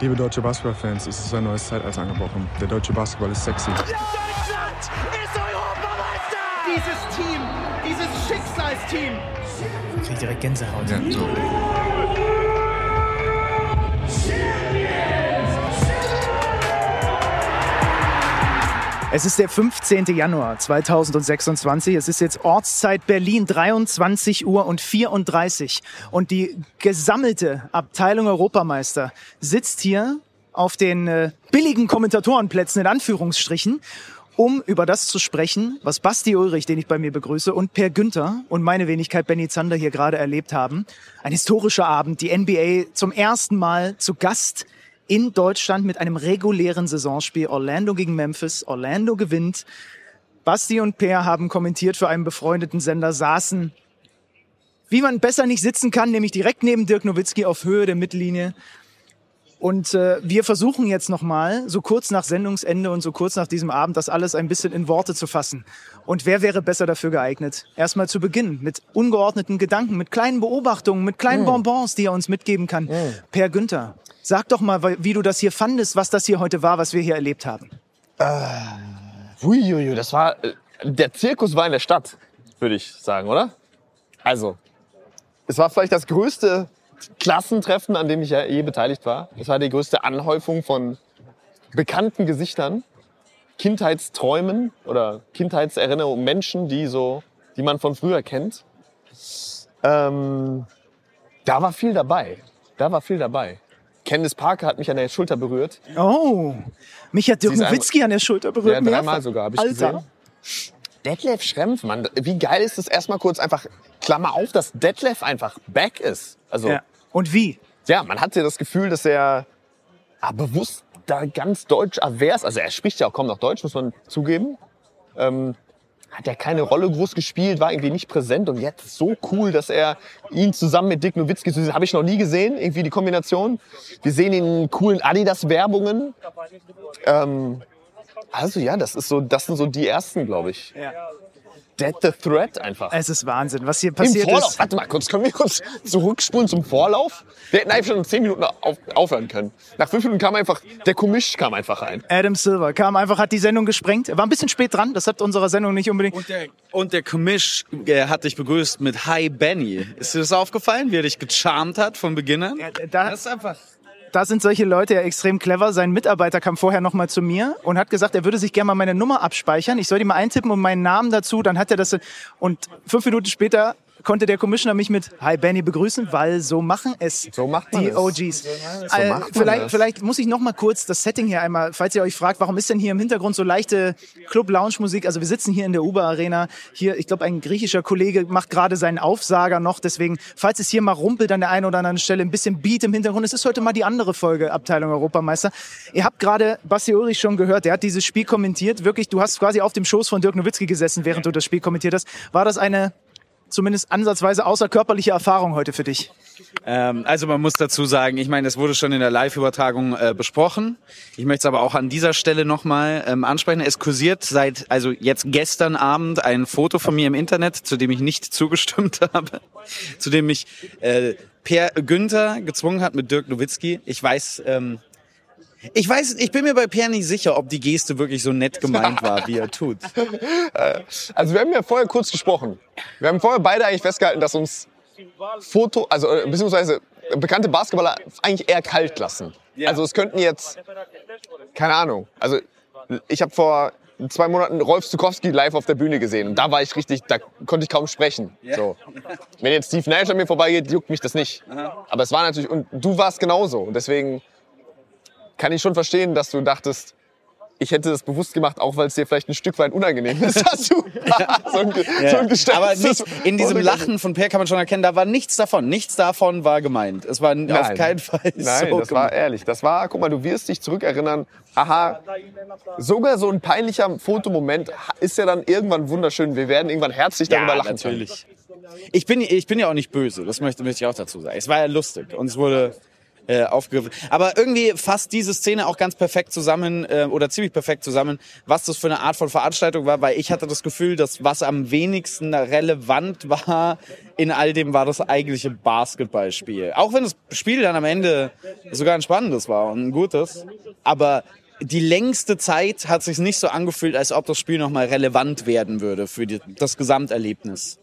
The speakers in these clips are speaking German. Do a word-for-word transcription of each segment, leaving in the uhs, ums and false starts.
Liebe deutsche Basketballfans, es ist ein neues Zeitalter angebrochen. Der deutsche Basketball ist sexy. Deutschland ist Europameister! Dieses Team, dieses Schicksalsteam. Ich krieg direkt Gänsehaut. Ja, so. Es ist der fünfzehnten Januar zweitausendsechsundzwanzig. Es ist jetzt Ortszeit Berlin, dreiundzwanzig Uhr und vierunddreißig. Und die gesammelte Abteilung Europameister sitzt hier auf den äh, billigen Kommentatorenplätzen in Anführungsstrichen, um über das zu sprechen, was Basti Ulrich, den ich bei mir begrüße, und Per Günther und meine Wenigkeit Benny Zander hier gerade erlebt haben. Ein historischer Abend, die N B A zum ersten Mal zu Gast in Deutschland mit einem regulären Saisonspiel. Orlando gegen Memphis. Orlando gewinnt. Basti und Per haben kommentiert für einen befreundeten Sender, saßen, wie man besser nicht sitzen kann, nämlich direkt neben Dirk Nowitzki auf Höhe der Mittellinie. Und äh, wir versuchen jetzt nochmal, so kurz nach Sendungsende und so kurz nach diesem Abend, das alles ein bisschen in Worte zu fassen. Und wer wäre besser dafür geeignet? Erstmal zu Beginn mit ungeordneten Gedanken, mit kleinen Beobachtungen, mit kleinen Bonbons, die er uns mitgeben kann. Mm. Per Günther, sag doch mal, wie du das hier fandest, was das hier heute war, was wir hier erlebt haben. Äh, uiuiui, das war, der Zirkus war in der Stadt, würde ich sagen, oder? Also, es war vielleicht das größte Klassentreffen, an dem ich je beteiligt war. Es war die größte Anhäufung von bekannten Gesichtern, Kindheitsträumen oder Kindheitserinnerungen, Menschen, die so, die man von früher kennt. Ähm, da war viel dabei. Da war viel dabei. Candice Parker hat mich an der Schulter berührt. Oh, mich hat Dirk Nowitzki an der Schulter berührt. Ja, dreimal sogar, habe ich Alter. gesehen. Detlef Schrempf, Mann, wie geil ist es erstmal kurz einfach, Klammer auf, dass Detlef einfach back ist. Also, ja. Und wie? Ja, man hatte das Gefühl, dass er ah, bewusst da ganz deutsch avers, also er spricht ja auch kaum noch Deutsch, muss man zugeben. Ähm, hat ja keine Rolle groß gespielt, war irgendwie nicht präsent und jetzt so cool, dass er ihn zusammen mit Dirk Nowitzki, das habe ich noch nie gesehen, irgendwie die Kombination. Wir sehen ihn in coolen Adidas-Werbungen. Ähm, also ja, das ist so, das sind so die ersten, glaube ich. Ja. Dead the Threat einfach. Es ist Wahnsinn, was hier passiert Im Vorlauf. ist. Warte mal kurz, können wir kurz zurückspulen zum Vorlauf? Wir hätten eigentlich schon in zehn Minuten auf, aufhören können. Nach fünf Minuten kam einfach, der Commish kam einfach rein. Adam Silver kam einfach, hat die Sendung gesprengt. Er war ein bisschen spät dran, das hat unserer Sendung nicht unbedingt... Und der, und der Commish äh, hat dich begrüßt mit Hi Benny. Ist dir das aufgefallen, wie er dich gecharmt hat von Beginn an? Ja, da, das ist einfach... Da sind solche Leute ja extrem clever. Sein Mitarbeiter kam vorher noch mal zu mir und hat gesagt, er würde sich gerne mal meine Nummer abspeichern. Ich soll die mal eintippen und meinen Namen dazu. Dann hat er das... Und fünf Minuten später konnte der Commissioner mich mit Hi Benny begrüßen, weil so machen es so macht man die es. O Gs. So äh, macht man vielleicht, es. vielleicht muss ich noch mal kurz das Setting hier einmal, falls ihr euch fragt, warum ist denn hier im Hintergrund so leichte Club-Lounge-Musik? Also wir sitzen hier in der Uber-Arena. Hier, ich glaube, ein griechischer Kollege macht gerade seinen Aufsager noch. Deswegen, falls es hier mal rumpelt an der einen oder anderen Stelle, ein bisschen Beat im Hintergrund. Es ist heute mal die andere Folge Abteilung Europameister. Ihr habt gerade Basti Ulrich schon gehört. Der hat dieses Spiel kommentiert. Wirklich, du hast quasi auf dem Schoß von Dirk Nowitzki gesessen, während du das Spiel kommentiert hast. War das eine zumindest ansatzweise außerkörperliche Erfahrung heute für dich? Ähm, also man muss dazu sagen, ich meine, es wurde schon in der Live-Übertragung äh, besprochen. Ich möchte es aber auch an dieser Stelle nochmal ähm, ansprechen. Es kursiert seit, also jetzt gestern Abend ein Foto von mir im Internet, zu dem ich nicht zugestimmt habe, zu dem mich äh, Per Günther gezwungen hat mit Dirk Nowitzki. Ich weiß... Ähm, Ich weiß, ich bin mir bei Per nicht sicher, ob die Geste wirklich so nett gemeint war, wie er tut. Also wir haben ja vorher kurz gesprochen. Wir haben vorher beide eigentlich festgehalten, dass uns Foto, also beziehungsweise bekannte Basketballer eigentlich eher kalt lassen. Ja. Also es könnten jetzt, keine Ahnung, also ich habe vor zwei Monaten Rolf Zukowski live auf der Bühne gesehen und da war ich richtig, da konnte ich kaum sprechen. Ja. So. Wenn jetzt Steve Nash an mir vorbeigeht, juckt mich das nicht. Aha. Aber es war natürlich, und du warst genauso und deswegen kann ich schon verstehen, dass du dachtest, ich hätte das bewusst gemacht, auch weil es dir vielleicht ein Stück weit unangenehm ist, dass du Ja. so ein, Ja. so ein gestelltes... Aber nicht, in diesem Lachen von Per kann man schon erkennen, da war nichts davon. Nichts davon war gemeint. Es war Nein. auf keinen Fall Nein, so das war ehrlich. Das war, guck mal, du wirst dich zurückerinnern, aha, sogar so ein peinlicher Fotomoment ist ja dann irgendwann wunderschön. Wir werden irgendwann herzlich darüber ja, lachen natürlich. Ich bin, ich bin ja auch nicht böse, das möchte, möchte ich auch dazu sagen. Es war ja lustig und es wurde... äh, aufgegriffen. Aber irgendwie fasst diese Szene auch ganz perfekt zusammen äh, oder ziemlich perfekt zusammen, was das für eine Art von Veranstaltung war, weil ich hatte das Gefühl, dass was am wenigsten relevant war in all dem, war das eigentliche Basketballspiel. Auch wenn das Spiel dann am Ende sogar ein spannendes war und ein gutes, aber die längste Zeit hat sich nicht so angefühlt, als ob das Spiel nochmal relevant werden würde für die, das Gesamterlebnis.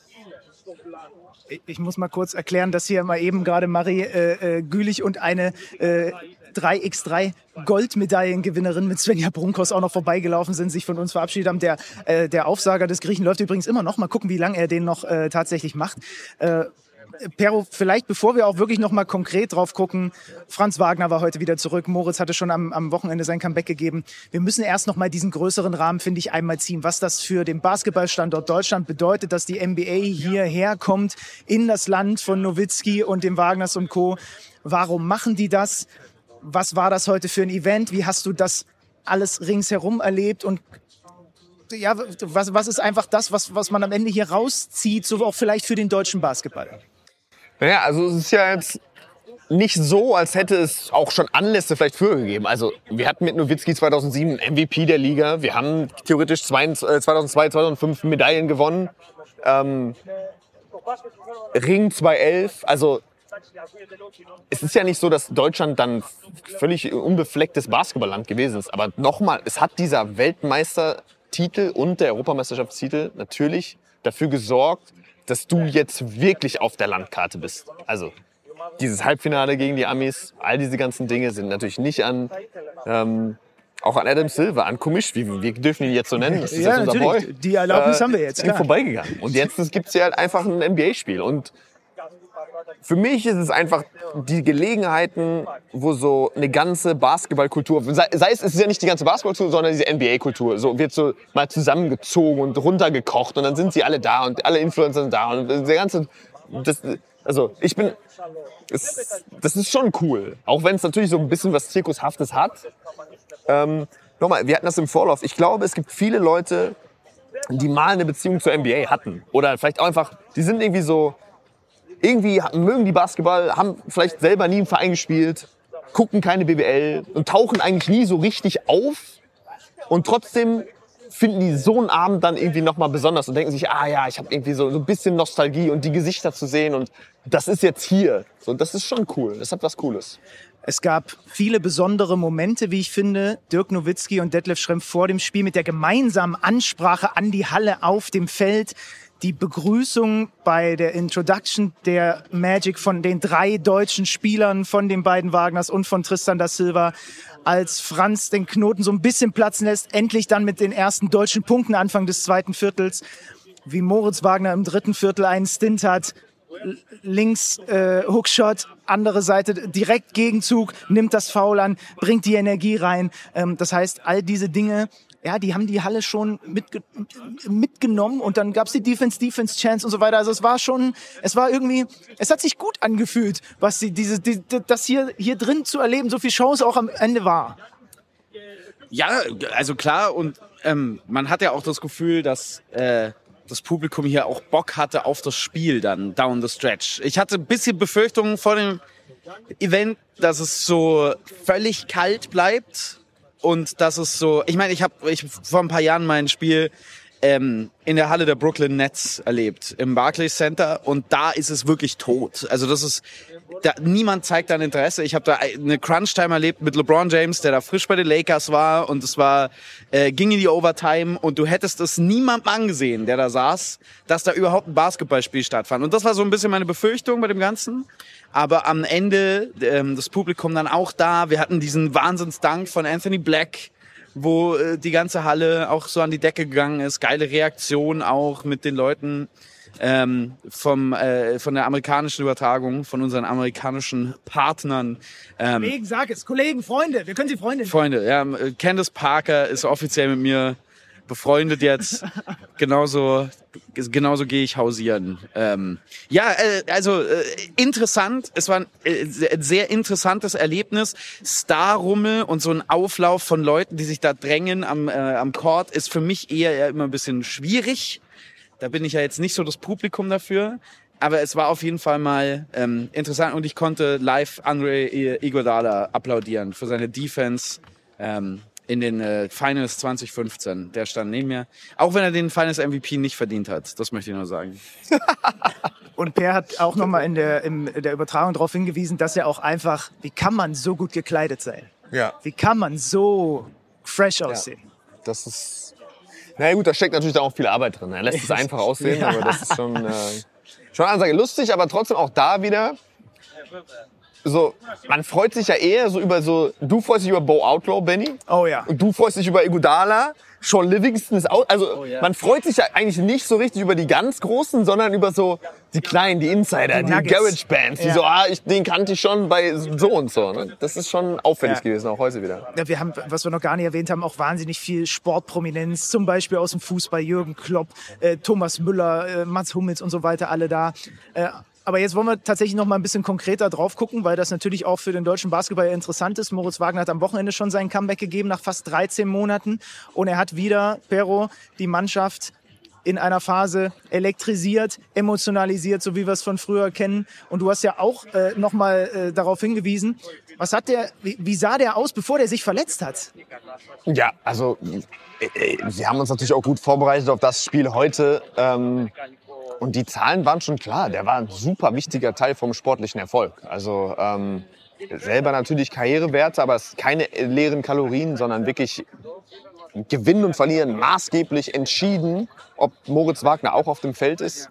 Ich muss mal kurz erklären, dass hier mal eben gerade Marie äh, äh, Gülich und eine äh, drei mal drei Goldmedaillengewinnerin mit Svenja Brunkos auch noch vorbeigelaufen sind, sich von uns verabschiedet haben. Der, äh, der Aufsager des Griechen läuft übrigens immer noch. Mal gucken, wie lange er den noch äh, tatsächlich macht. Äh, Pero, vielleicht bevor wir auch wirklich noch mal konkret drauf gucken, Franz Wagner war heute wieder zurück, Moritz hatte schon am, am Wochenende sein Comeback gegeben. Wir müssen erst noch mal diesen größeren Rahmen, finde ich, einmal ziehen, was das für den Basketballstandort Deutschland bedeutet, dass die N B A hierher kommt, in das Land von Nowitzki und dem Wagners und Co. Warum machen die das? Was war das heute für ein Event? Wie hast du das alles ringsherum erlebt? Und ja, was, was ist einfach das, was, was man am Ende hier rauszieht, so auch vielleicht für den deutschen Basketball? Naja, also es ist ja jetzt nicht so, als hätte es auch schon Anlässe vielleicht früher gegeben. Also wir hatten mit Nowitzki zweitausendsieben einen M V P der Liga. Wir haben theoretisch zweitausendzwei, zweitausendfünf Medaillen gewonnen. Ähm, Ring zweitausendelf. Also es ist ja nicht so, dass Deutschland dann völlig unbeflecktes Basketballland gewesen ist. Aber nochmal, es hat dieser Weltmeistertitel und der Europameisterschaftstitel natürlich dafür gesorgt, dass du jetzt wirklich auf der Landkarte bist. Also dieses Halbfinale gegen die Amis, all diese ganzen Dinge sind natürlich nicht an, ähm, auch an Adam Silver, an Kumisch, wie wir dürfen ihn jetzt so nennen, das ist ja, jetzt unser natürlich. Boy. Die Erlaubnis äh, haben wir jetzt, sind klar. vorbeigegangen. Und jetzt gibt es ja halt einfach ein N B A-Spiel. Und für mich ist es einfach die Gelegenheiten, wo so eine ganze Basketballkultur, sei, sei es, es ist ja nicht die ganze Basketballkultur, sondern diese N B A-Kultur, so wird so mal zusammengezogen und runtergekocht und dann sind sie alle da und alle Influencer sind da und der ganze, das, also ich bin, es, das ist schon cool, auch wenn es natürlich so ein bisschen was Zirkushaftes hat. Ähm, nochmal, wir hatten das im Vorlauf. Ich glaube, es gibt viele Leute, die mal eine Beziehung zur N B A hatten oder vielleicht auch einfach, die sind irgendwie so, irgendwie mögen die Basketball, haben vielleicht selber nie im Verein gespielt, gucken keine B B L und tauchen eigentlich nie so richtig auf. Und trotzdem finden die so einen Abend dann irgendwie nochmal besonders und denken sich, ah ja, ich habe irgendwie so, so ein bisschen Nostalgie und die Gesichter zu sehen und das ist jetzt hier. So, das ist schon cool, das hat was Cooles. Es gab viele besondere Momente, wie ich finde. Dirk Nowitzki und Detlef Schrempf vor dem Spiel mit der gemeinsamen Ansprache an die Halle auf dem Feld. Die Begrüßung bei der Introduction der Magic von den drei deutschen Spielern, von den beiden Wagners und von Tristan da Silva, als Franz den Knoten so ein bisschen platzen lässt, endlich dann mit den ersten deutschen Punkten Anfang des zweiten Viertels, wie Moritz Wagner im dritten Viertel einen Stint hat, links äh, Hookshot, andere Seite direkt Gegenzug, nimmt das Foul an, bringt die Energie rein. Ähm, das heißt, all diese Dinge, ja, die haben die Halle schon mitge- mitgenommen und dann gab's die Defense-Defense-Chance und so weiter. Also es war schon, es war irgendwie, es hat sich gut angefühlt, was die, diese, die, das hier, hier drin zu erleben, so viel Chance auch am Ende war. Ja, also klar und ähm, man hat ja auch das Gefühl, dass äh, das Publikum hier auch Bock hatte auf das Spiel dann, down the stretch. Ich hatte ein bisschen Befürchtungen vor dem Event, dass es so völlig kalt bleibt. Und das ist so, ich meine, ich habe ich vor ein paar Jahren mein Spiel ähm, in der Halle der Brooklyn Nets erlebt, im Barclays Center. Und da ist es wirklich tot. Also das ist, da, niemand zeigt dann Interesse. Ich habe da eine Crunch-Time erlebt mit LeBron James, der da frisch bei den Lakers war. Und es war, äh, ging in die Overtime. Und du hättest es niemandem angesehen, der da saß, dass da überhaupt ein Basketballspiel stattfand. Und das war so ein bisschen meine Befürchtung bei dem Ganzen. Aber am Ende, ähm, das Publikum dann auch da. Wir hatten diesen Wahnsinnsdank von Anthony Black, wo äh, die ganze Halle auch so an die Decke gegangen ist. Geile Reaktion auch mit den Leuten ähm, vom äh, von der amerikanischen Übertragung, von unseren amerikanischen Partnern. Ähm, Kollegen, sag es. Kollegen, Freunde. Wir können sie Freunde nennen. Freunde, ja. Candace Parker ist offiziell mit mir befreundet jetzt. genauso genauso gehe ich hausieren. Ähm, ja, äh, also äh, interessant. Es war ein äh, sehr interessantes Erlebnis. Starrummel und so ein Auflauf von Leuten, die sich da drängen am, äh, am Court, ist für mich eher, eher immer ein bisschen schwierig. Da bin ich ja jetzt nicht so das Publikum dafür. aber es war auf jeden Fall mal ähm, interessant und ich konnte live Andre Iguodala applaudieren für seine Defense ähm, in den äh, Finals zwanzig fünfzehn. Der stand neben mir. Auch wenn er den Finals M V P nicht verdient hat. Das möchte ich nur sagen. Und Per hat auch nochmal in der, in der Übertragung darauf hingewiesen, dass er auch einfach, wie kann man so gut gekleidet sein? Ja. Wie kann man so fresh aussehen? Ja, das ist... Na ja, gut, da steckt natürlich auch viel Arbeit drin. Er lässt es einfach aussehen, Ja. aber das ist schon, äh, schon eine Ansage. Lustig, aber trotzdem auch da wieder... So, man freut sich ja eher so über so... Du freust dich über Bo Outlaw, Benny. Oh ja. Und du freust dich über Iguodala. Sean Livingston ist auch... Also, Oh ja. man freut sich ja eigentlich nicht so richtig über die ganz Großen, sondern über so die Kleinen, die Insider, Die die, Nuggets. Garage-Bands. Die Ja. so, ah, ich, den kannte ich schon bei so und so. Ne? Das ist schon auffällig Ja. gewesen, auch heute wieder. Ja, wir haben, was wir noch gar nicht erwähnt haben, auch wahnsinnig viel Sportprominenz, zum Beispiel aus dem Fußball, Jürgen Klopp, äh, Thomas Müller, äh, Mats Hummels und so weiter, alle da. Äh, aber jetzt wollen wir tatsächlich noch mal ein bisschen konkreter drauf gucken, weil das natürlich auch für den deutschen Basketball interessant ist. Moritz Wagner hat am Wochenende schon sein Comeback gegeben nach fast dreizehn Monaten und er hat wieder, Pero, die Mannschaft in einer Phase elektrisiert, emotionalisiert, so wie wir es von früher kennen. Und du hast ja auch äh, noch mal äh, darauf hingewiesen, was hat der, wie, wie sah der aus, bevor der sich verletzt hat? Ja, also äh, wir haben uns natürlich auch gut vorbereitet auf das Spiel heute. Ähm, und die Zahlen waren schon klar. Der war ein super wichtiger Teil vom sportlichen Erfolg. Also ähm, selber natürlich Karrierewerte, aber es sind keine leeren Kalorien, sondern wirklich Gewinnen und Verlieren maßgeblich entschieden, ob Moritz Wagner auch auf dem Feld ist.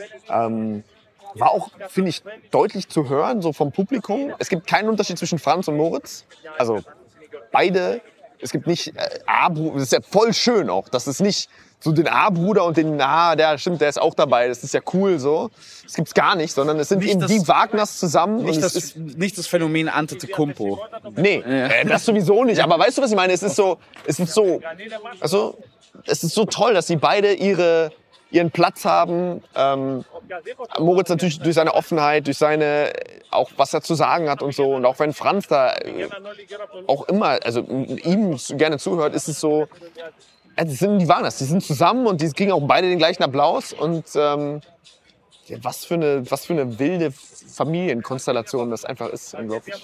Ähm, war auch, finde ich, deutlich zu hören, so vom Publikum. Es gibt keinen Unterschied zwischen Franz und Moritz. Also beide, es gibt nicht äh, A-Bruder, das ist ja voll schön auch, dass es nicht so den A-Bruder und den, ah, der stimmt, der ist auch dabei, das ist ja cool so. Das gibt's gar nicht, sondern es sind Nicht eben das- die Wagners zusammen. Nicht und es das, ist, nicht das Phänomen Antetokounmpo. nee, äh, das sowieso nicht. Aber weißt du, was ich meine? Es ist so, es ist so, also, es ist so toll, dass sie beide ihre, ihren Platz haben. Ähm, Moritz natürlich durch seine Offenheit, durch seine, auch was er zu sagen hat und so. Und auch wenn Franz da äh, auch immer, also ihm gerne zuhört, ist es so, äh, das sind die Wagners, die sind zusammen und die kriegen auch beide den gleichen Applaus. Und ähm, ja, was für eine, was für eine wilde Familienkonstellation das einfach ist, unglaublich.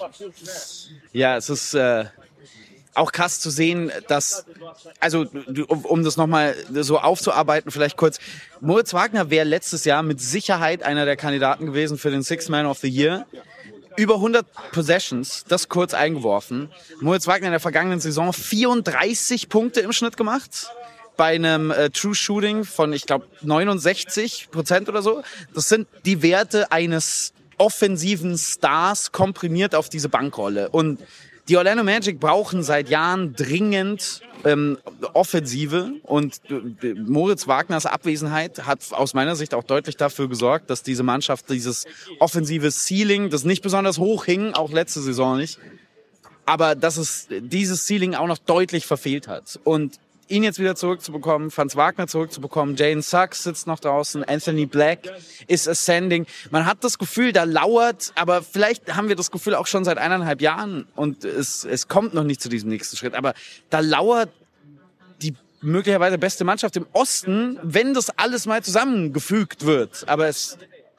Ja, es ist äh, auch krass zu sehen, dass, also du- um, um das nochmal so aufzuarbeiten, vielleicht kurz, Moritz Wagner wäre letztes Jahr mit Sicherheit einer der Kandidaten gewesen für den Sixth Man of the Year. Über hundert Possessions, das kurz eingeworfen. Moritz Wagner in der vergangenen Saison vierunddreißig Punkte im Schnitt gemacht. Bei einem äh, True Shooting von, ich glaube, neunundsechzig Prozent oder so. Das sind die Werte eines offensiven Stars komprimiert auf diese Bankrolle. Und die Orlando Magic brauchen seit Jahren dringend ähm, Offensive und äh, Moritz Wagners Abwesenheit hat aus meiner Sicht auch deutlich dafür gesorgt, dass diese Mannschaft dieses offensive Ceiling, das nicht besonders hoch hing, auch letzte Saison nicht, aber dass es dieses Ceiling auch noch deutlich verfehlt hat. Und ihn jetzt wieder zurückzubekommen, Franz Wagner zurückzubekommen, Jalen Suggs sitzt noch draußen, Anthony Black ist ascending. Man hat das Gefühl, da lauert, aber vielleicht haben wir das Gefühl auch schon seit eineinhalb Jahren und es, es kommt noch nicht zu diesem nächsten Schritt, aber da lauert die möglicherweise beste Mannschaft im Osten, wenn das alles mal zusammengefügt wird. Aber es,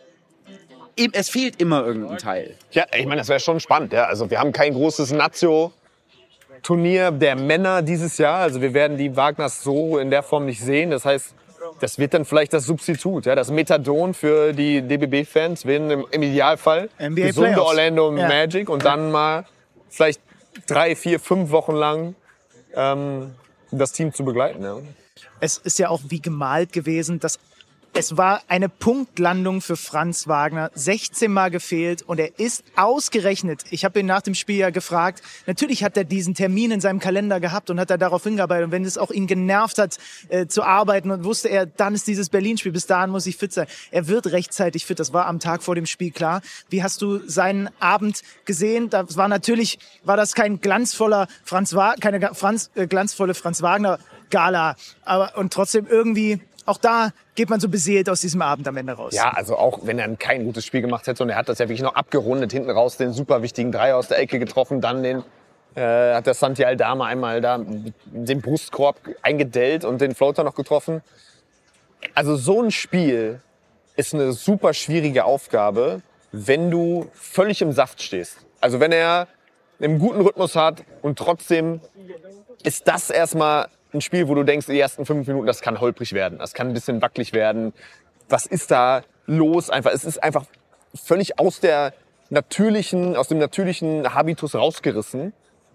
es fehlt immer irgendein Teil. Ja, ich meine, das wäre schon spannend. Ja. Also wir haben kein großes Nazio Turnier der Männer dieses Jahr. Also wir werden die Wagners so in der Form nicht sehen. Das heißt, das wird dann vielleicht das Substitut, ja, das Methadon für die D B B-Fans. Werden im, im Idealfall N B A gesunde Playoffs. Orlando Ja. Magic und dann mal vielleicht drei, vier, fünf Wochen lang ähm, das Team zu begleiten. Ja. Es ist ja auch wie gemalt gewesen, dass es war eine Punktlandung für Franz Wagner, sechzehn Mal gefehlt und er ist ausgerechnet, ich habe ihn nach dem Spiel ja gefragt, natürlich hat er diesen Termin in seinem Kalender gehabt und hat er darauf hingearbeitet und wenn es auch ihn genervt hat äh, zu arbeiten und wusste er, dann ist dieses Berlin-Spiel, bis dahin muss ich fit sein. Er wird rechtzeitig fit, das war am Tag vor dem Spiel klar. Wie hast du seinen Abend gesehen? Das war natürlich, war das kein glanzvoller Franz Wagner, keine ga- Franz, äh, glanzvolle Franz Wagner Gala, aber und trotzdem irgendwie auch da geht man so beseelt aus diesem Abend am Ende raus. Ja, also auch wenn er kein gutes Spiel gemacht hätte und er hat das ja wirklich noch abgerundet, hinten raus den super wichtigen Dreier aus der Ecke getroffen, dann den äh, hat der Santi Aldama einmal da den Brustkorb eingedellt und den Floater noch getroffen. Also so ein Spiel ist eine super schwierige Aufgabe, wenn du völlig im Saft stehst. Also wenn er einen guten Rhythmus hat und trotzdem ist das erstmal ein Spiel, wo du denkst, die ersten fünf Minuten, das kann holprig werden, das kann ein bisschen wackelig werden. Was ist da los? Einfach, es ist einfach völlig aus der natürlichen, aus dem natürlichen Habitus rausgerissen.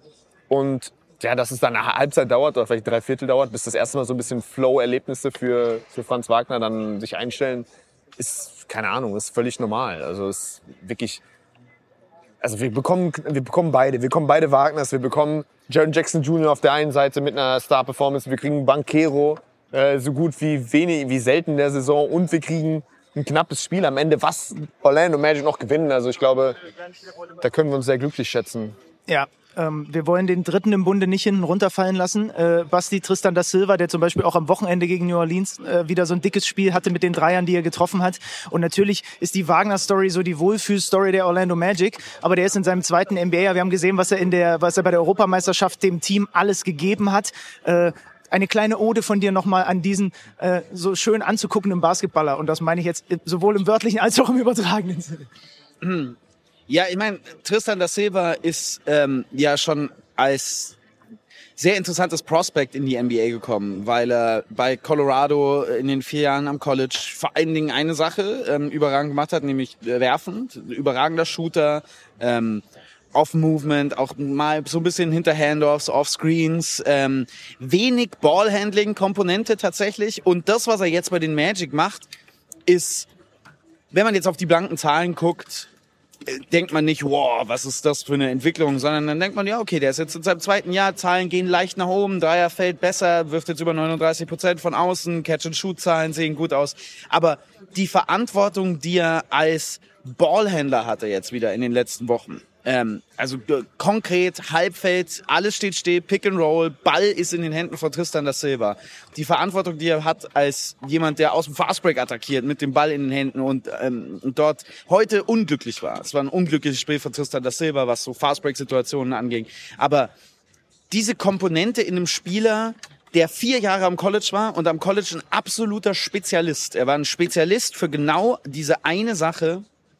Und ja, dass es dann eine Halbzeit dauert oder vielleicht drei Viertel dauert, bis das erste Mal so ein bisschen Flow-Erlebnisse für, für Franz Wagner dann sich einstellen, ist, keine Ahnung, ist völlig normal. Also ist wirklich, also wir bekommen, wir bekommen beide, wir bekommen beide Wagners, wir bekommen Jaren Jackson Junior auf der einen Seite mit einer Star-Performance, wir kriegen Banchero, äh, so gut wie wenig, wie selten in der Saison, und wir kriegen ein knappes Spiel am Ende, was Orlando Magic noch gewinnen. Also ich glaube, da können wir uns sehr glücklich schätzen. Ja. Ähm, wir wollen den Dritten im Bunde nicht hinten runterfallen lassen. Äh, Basti Tristan da Silva, der zum Beispiel auch am Wochenende gegen New Orleans äh, wieder so ein dickes Spiel hatte mit den Dreiern, die er getroffen hat. Und natürlich ist die Wagner-Story so die Wohlfühl-Story der Orlando Magic. Aber der ist in seinem zweiten N B A. Wir haben gesehen, was er in der, was er bei der Europameisterschaft dem Team alles gegeben hat. Äh, Eine kleine Ode von dir nochmal an diesen äh, so schön anzuguckenden Basketballer. Und das meine ich jetzt sowohl im wörtlichen als auch im übertragenen Sinne. Ja, ich meine, Tristan da Silva ist ähm, ja schon als sehr interessantes Prospect in die N B A gekommen, weil er bei Colorado in den vier Jahren am College vor allen Dingen eine Sache ähm, überragend gemacht hat, nämlich werfend, überragender Shooter, ähm, Off-Movement, auch mal so ein bisschen hinter Handoffs, Off-Screens, ähm, wenig Ballhandling-Komponente tatsächlich. Und das, was er jetzt bei den Magic macht, ist, wenn man jetzt auf die blanken Zahlen guckt, denkt man nicht, wow, was ist das für eine Entwicklung, sondern dann denkt man, ja, okay, der ist jetzt in seinem zweiten Jahr, Zahlen gehen leicht nach oben, Dreier fällt besser, wirft jetzt über neununddreißig Prozent von außen, Catch-and-Shoot-Zahlen sehen gut aus. Aber die Verantwortung, die er als Ballhändler hatte jetzt wieder in den letzten Wochen, Ähm, also äh, konkret, Halbfeld, alles steht still, Pick and Roll, Ball ist in den Händen von Tristan da Silva. Die Verantwortung, die er hat als jemand, der aus dem Fastbreak attackiert, mit dem Ball in den Händen und, ähm, und dort heute unglücklich war. Es war ein unglückliches Spiel von Tristan da Silva, was so Fastbreak-Situationen anging. Aber diese Komponente in einem Spieler, der vier Jahre am College war und am College ein absoluter Spezialist. Er war ein Spezialist für genau diese eine Sache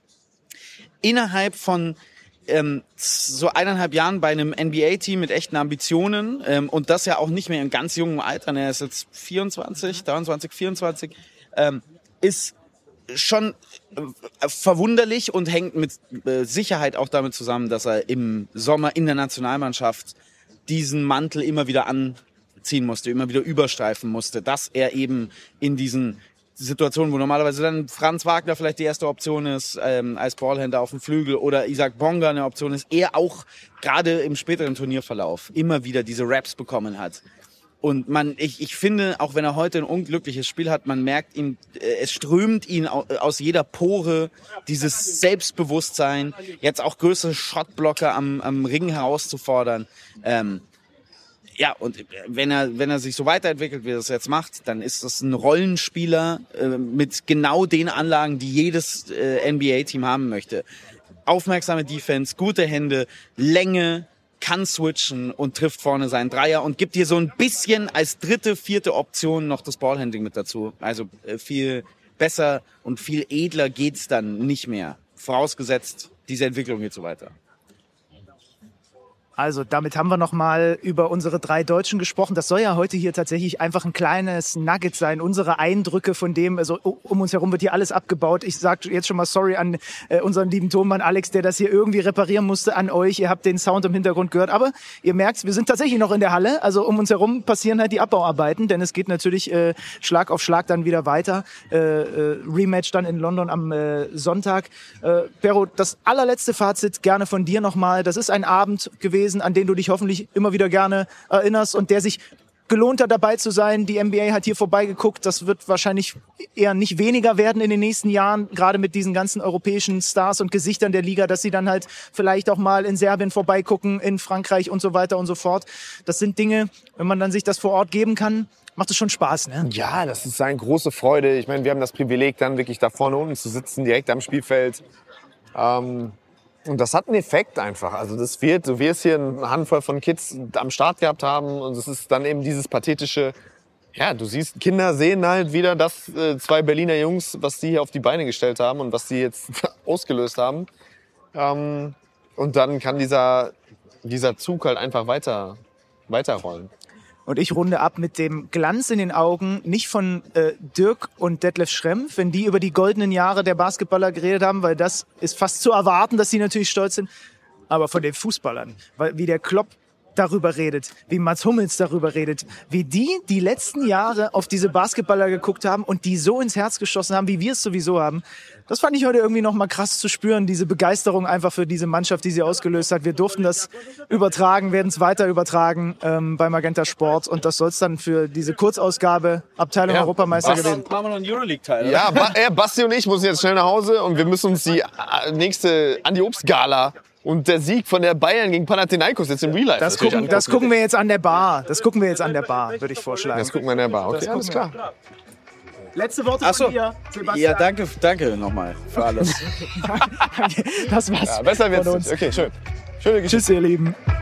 innerhalb von Ähm, so eineinhalb Jahren bei einem N B A-Team mit echten Ambitionen ähm, und das ja auch nicht mehr in ganz jungem Alter, er ist jetzt vierundzwanzig, dreiundzwanzig, vierundzwanzig, ähm, ist schon äh, verwunderlich und hängt mit äh, Sicherheit auch damit zusammen, dass er im Sommer in der Nationalmannschaft diesen Mantel immer wieder anziehen musste, immer wieder überstreifen musste, dass er eben in diesen Situationen, wo normalerweise dann Franz Wagner vielleicht die erste Option ist, ähm, als Ballhändler auf dem Flügel oder Isaac Bonga eine Option ist, er auch gerade im späteren Turnierverlauf immer wieder diese Raps bekommen hat. Und man, ich, ich finde, auch wenn er heute ein unglückliches Spiel hat, man merkt ihm, äh, es strömt ihn aus jeder Pore dieses Selbstbewusstsein, jetzt auch größere Shotblocker am, am Ring herauszufordern. Ähm, Ja, und wenn er, wenn er sich so weiterentwickelt, wie er das jetzt macht, dann ist das ein Rollenspieler äh, mit genau den Anlagen, die jedes äh, N B A-Team haben möchte. Aufmerksame Defense, gute Hände, Länge, kann switchen und trifft vorne seinen Dreier und gibt dir so ein bisschen als dritte, vierte Option noch das Ballhandling mit dazu. Also äh, viel besser und viel edler geht's dann nicht mehr. Vorausgesetzt, diese Entwicklung geht so weiter. Also damit haben wir nochmal über unsere drei Deutschen gesprochen. Das soll ja heute hier tatsächlich einfach ein kleines Nugget sein. Unsere Eindrücke von dem, also um uns herum wird hier alles abgebaut. Ich sage jetzt schon mal sorry an äh, unseren lieben Tonmann Alex, der das hier irgendwie reparieren musste, an euch. Ihr habt den Sound im Hintergrund gehört. Aber ihr merkt, wir sind tatsächlich noch in der Halle. Also um uns herum passieren halt die Abbauarbeiten, denn es geht natürlich äh, Schlag auf Schlag dann wieder weiter. Äh, äh, Rematch dann in London am äh, Sonntag. Äh, Pero, das allerletzte Fazit gerne von dir nochmal. Das ist ein Abend gewesen, an den du dich hoffentlich immer wieder gerne erinnerst und der sich gelohnt hat, dabei zu sein. Die N B A hat hier vorbeigeguckt. Das wird wahrscheinlich eher nicht weniger werden in den nächsten Jahren, gerade mit diesen ganzen europäischen Stars und Gesichtern der Liga, dass sie dann halt vielleicht auch mal in Serbien vorbeigucken, in Frankreich und so weiter und so fort. Das sind Dinge, wenn man dann sich das vor Ort geben kann, macht es schon Spaß, ne? Ja, das ist eine große Freude. Ich meine, wir haben das Privileg, dann wirklich da vorne unten zu sitzen, direkt am Spielfeld. Ähm Und das hat einen Effekt einfach. Also das wird, so wir es hier eine Handvoll von Kids am Start gehabt haben und es ist dann eben dieses pathetische, Ja, du siehst, Kinder sehen halt wieder, dass äh, zwei Berliner Jungs, was die hier auf die Beine gestellt haben und was die jetzt ausgelöst haben. Ähm, und dann kann dieser, dieser Zug halt einfach weiter, weiterrollen. Und ich runde ab mit dem Glanz in den Augen, nicht von äh, Dirk und Detlef Schrempf, wenn die über die goldenen Jahre der Basketballer geredet haben, weil das ist fast zu erwarten, dass sie natürlich stolz sind, aber von den Fußballern, weil wie der Klopp darüber redet, wie Mats Hummels darüber redet, wie die die letzten Jahre auf diese Basketballer geguckt haben und die so ins Herz geschossen haben, wie wir es sowieso haben. Das fand ich heute irgendwie noch mal krass zu spüren, diese Begeisterung einfach für diese Mannschaft, die sie ausgelöst hat. Wir durften das übertragen, werden es weiter übertragen ähm, bei Magenta Sport und das soll es dann für diese Kurzausgabe Abteilung Ja, Europameister was? gewesen. Machen wir noch einen Euroleague-Teil, Ja, ba äh, Basti und ich müssen jetzt schnell nach Hause und wir müssen uns die äh, nächste Andi Obst Gala und der Sieg von der Bayern gegen Panathinaikos jetzt im Real Life. Das natürlich gucken, das gucken wir jetzt an der Bar. Das gucken wir jetzt an der Bar, würde ich vorschlagen. Das gucken wir in der Bar. Okay, Das alles gucken klar. Letzte Worte Ach so. von dir, Sebastian. Ja, danke, danke nochmal für alles. Das war's Ja, besser wird's von nicht. uns. Okay, schön. Schöne Geschichte. Tschüss, ihr Lieben.